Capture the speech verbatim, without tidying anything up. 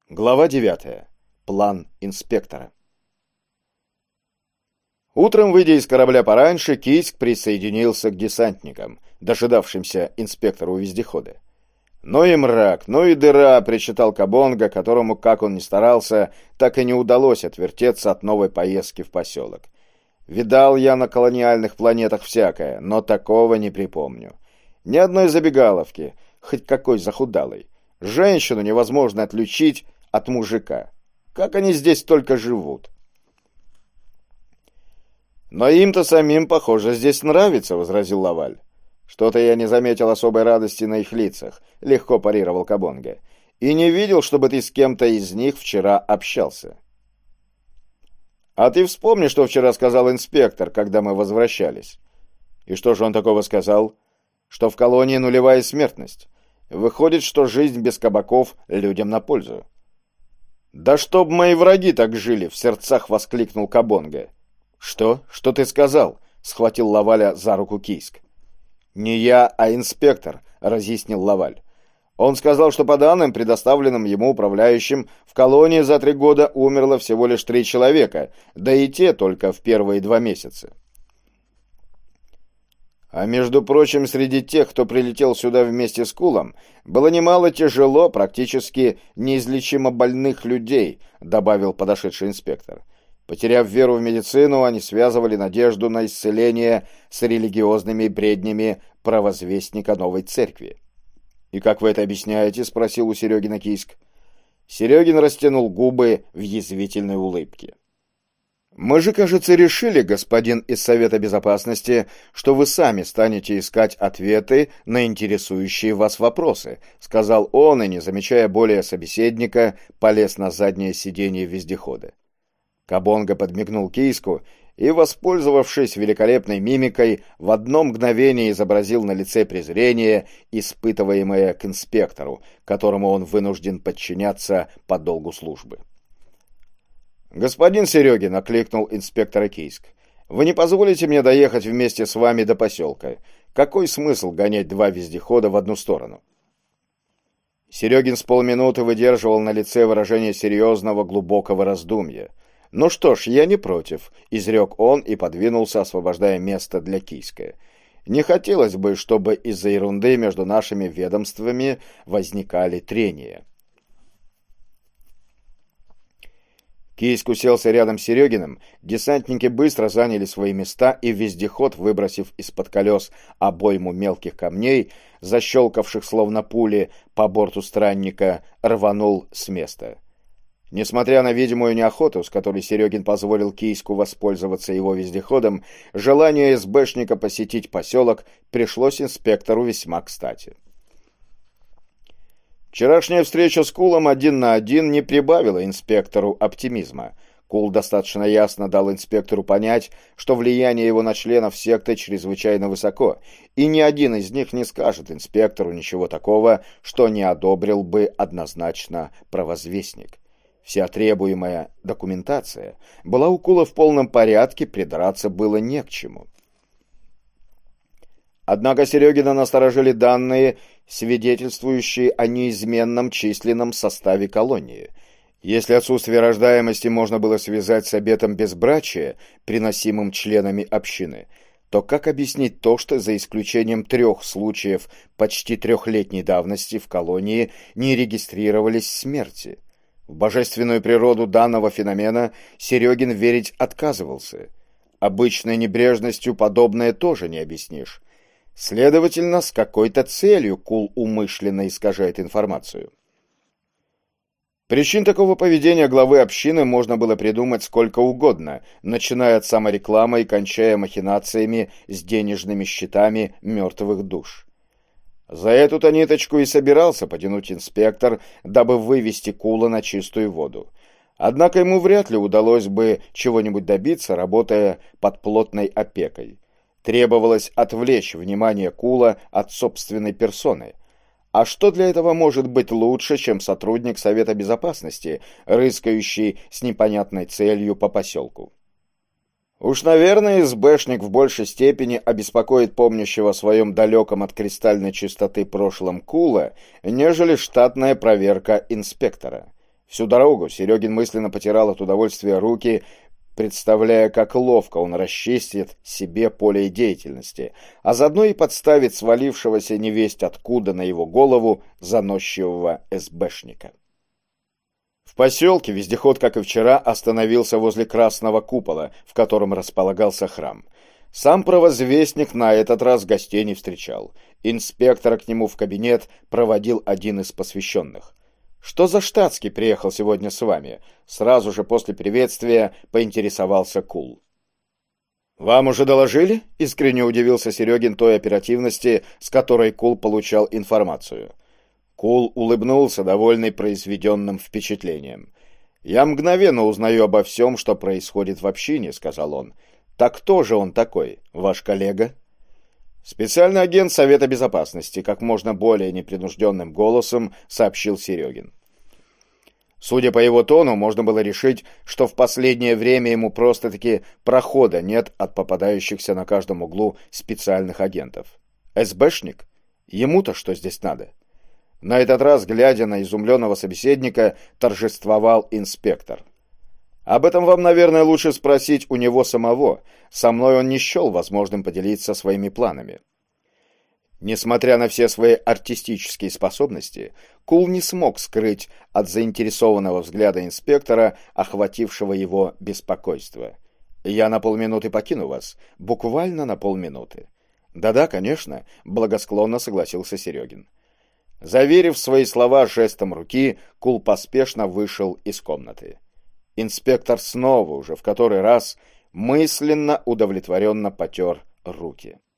Глава девятая. План инспектора. Утром, выйдя из корабля пораньше, Кийск присоединился к десантникам, дожидавшимся инспектора у вездехода. «Ну и мрак, ну и дыра», — причитал Кабонга, которому, как он ни старался, так и не удалось отвертеться от новой поездки в поселок. «Видал я на колониальных планетах всякое, но такого не припомню. Ни одной забегаловки, хоть какой захудалой. Женщину невозможно отличить от мужика. Как они здесь только живут?» «Но им-то самим, похоже, здесь нравится», — возразил Лаваль. «Что-то я не заметил особой радости на их лицах», — легко парировал Кабонга. «И не видел, чтобы ты с кем-то из них вчера общался». «А ты вспомни, что вчера сказал инспектор, когда мы возвращались». «И что же он такого сказал?» «Что в колонии нулевая смертность. Выходит, что жизнь без кабаков людям на пользу». «Да чтоб мои враги так жили!» — в сердцах воскликнул Кабонга. «Что? Что ты сказал?» — схватил Лаваля за руку Кийск. «Не я, а инспектор», — разъяснил Лаваль. «Он сказал, что по данным, предоставленным ему управляющим, в колонии за три года умерло всего лишь три человека, да и те только в первые два месяца». «А между прочим, среди тех, кто прилетел сюда вместе с Кулом, было немало тяжело, практически неизлечимо больных людей», — добавил подошедший инспектор. Потеряв веру в медицину, они связывали надежду на исцеление с религиозными бреднями провозвестника новой церкви. «И как вы это объясняете?» — спросил у Серегина Кийск. Серегин растянул губы в язвительной улыбке. «Мы же, кажется, решили, господин из Совета Безопасности, что вы сами станете искать ответы на интересующие вас вопросы», — сказал он, и, не замечая более собеседника, полез на заднее сиденье вездехода. Кабонга подмигнул Кийску и, воспользовавшись великолепной мимикой, в одно мгновение изобразил на лице презрение, испытываемое к инспектору, которому он вынужден подчиняться по долгу службы. «Господин Серегин», — окликнул инспектора Кийск, — «вы не позволите мне доехать вместе с вами до поселка? Какой смысл гонять два вездехода в одну сторону?» Серегин с полминуты выдерживал на лице выражение серьезного глубокого раздумья. «Ну что ж, я не против», — изрек он и подвинулся, освобождая место для Кийска. «Не хотелось бы, чтобы из-за ерунды между нашими ведомствами возникали трения». Кийск уселся рядом с Серегиным, десантники быстро заняли свои места, и вездеход, выбросив из-под колес обойму мелких камней, защелкавших словно пули по борту странника, рванул с места. Несмотря на видимую неохоту, с которой Серегин позволил Кийску воспользоваться его вездеходом, желание СБшника посетить поселок пришлось инспектору весьма кстати. Вчерашняя встреча с Кулом один на один не прибавила инспектору оптимизма. Кул достаточно ясно дал инспектору понять, что влияние его на членов секты чрезвычайно высоко, и ни один из них не скажет инспектору ничего такого, что не одобрил бы однозначно провозвестник. Вся требуемая документация была у Кула в полном порядке, придраться было не к чему. Однако Серегина насторожили данные, свидетельствующие о неизменном численном составе колонии. Если отсутствие рождаемости можно было связать с обетом безбрачия, приносимым членами общины, то как объяснить то, что за исключением трех случаев почти трехлетней давности в колонии не регистрировались смерти? В божественную природу данного феномена Серегин верить отказывался. Обычной небрежностью подобное тоже не объяснишь. Следовательно, с какой-то целью Кул умышленно искажает информацию. Причин такого поведения главы общины можно было придумать сколько угодно, начиная от саморекламы и кончая махинациями с денежными счетами мертвых душ. За эту-то ниточку и собирался потянуть инспектор, дабы вывести Кула на чистую воду. Однако ему вряд ли удалось бы чего-нибудь добиться, работая под плотной опекой. Требовалось отвлечь внимание Кула от собственной персоны. А что для этого может быть лучше, чем сотрудник Совета Безопасности, рыскающий с непонятной целью по поселку? Уж, наверное, СБшник в большей степени обеспокоит помнящего о своем далеком от кристальной чистоты прошлом Кула, нежели штатная проверка инспектора. Всю дорогу Серегин мысленно потирал от удовольствия руки, представляя, как ловко он расчистит себе поле деятельности, а заодно и подставит свалившегося невесть откуда на его голову заносчивого эсбэшника. В поселке вездеход, как и вчера, остановился возле красного купола, в котором располагался храм. Сам провозвестник на этот раз гостей не встречал. Инспектора к нему в кабинет проводил один из посвященных. «Что за штатский приехал сегодня с вами?» Сразу же после приветствия поинтересовался Кул. «Вам уже доложили?» — искренне удивился Серегин той оперативности, с которой Кул получал информацию. Кул улыбнулся, довольный произведенным впечатлением. «Я мгновенно узнаю обо всем, что происходит в общине», — сказал он. «Так кто же он такой, ваш коллега?» «Специальный агент Совета Безопасности», — как можно более непринужденным голосом сообщил Серегин. Судя по его тону, можно было решить, что в последнее время ему просто-таки прохода нет от попадающихся на каждом углу специальных агентов. СБшник? Ему-то что здесь надо? На этот раз, глядя на изумленного собеседника, торжествовал инспектор. «Об этом вам, наверное, лучше спросить у него самого. Со мной он не счел возможным поделиться своими планами». Несмотря на все свои артистические способности, Кул не смог скрыть от заинтересованного взгляда инспектора, охватившего его беспокойство. «Я на полминуты покину вас. Буквально на полминуты». «Да-да, конечно», — благосклонно согласился Серегин. Заверив свои слова жестом руки, Кул поспешно вышел из комнаты. Инспектор снова, уже в который раз, мысленно удовлетворенно потер руки.